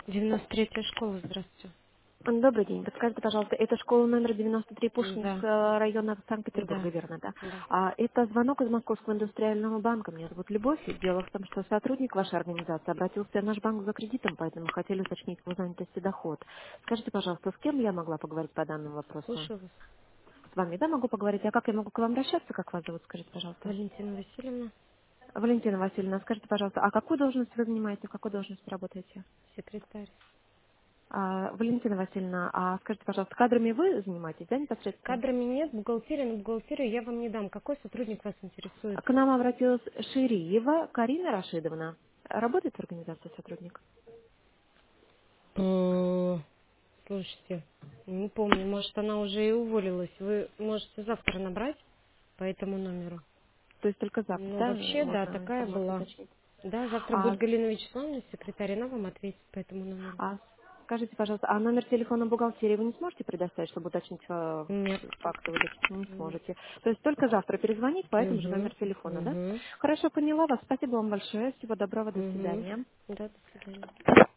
93-я школа, здравствуйте. Добрый день. Подскажите, пожалуйста, это школа номер 93 Да, Пушкинского района Санкт-Петербурга, да, верно, да? да. Это звонок из Московского индустриального банка. Меня зовут Любовь. И дело в том, что сотрудник вашей организации обратился в наш банк за кредитом, поэтому хотели уточнить его занятость и доход. Скажите, пожалуйста, с кем я могла поговорить по данному вопросу? Слушаю вас. С вами, да, могу поговорить? А как я могу к вам обращаться? Как вас зовут, скажите, пожалуйста? Валентина Васильевна, Валентина Васильевна, скажите, пожалуйста, а какую должность вы занимаете, в какой должности работаете? секретарь. Валентина Васильевна, а скажите, пожалуйста, кадрами вы занимаетесь, да, непосредственно? Кадрами нет, бухгалтерия, но бухгалтерию я вам не дам. Какой сотрудник вас интересует? К нам обратилась Шириева Карина Рашидовна. Работает в организации сотрудник? Э, Слушайте, не помню, может она уже и уволилась. Вы можете завтра набрать по этому номеру. То есть только завтра, Ну, да, вообще, да, можно такая информацию была. уточнить? Да, завтра будет А, Галина Вячеславовна, секретарь, она вам ответит по этому номеру. а скажите, пожалуйста, а номер телефона бухгалтерии вы не сможете предоставить, чтобы уточнить Нет. факты выдачи? Не Нет. сможете. То есть только завтра перезвонить по этому же Угу, номеру телефона, да? угу, Хорошо, поняла вас. Спасибо вам большое. Всего доброго. До угу. свидания. Да, до свидания.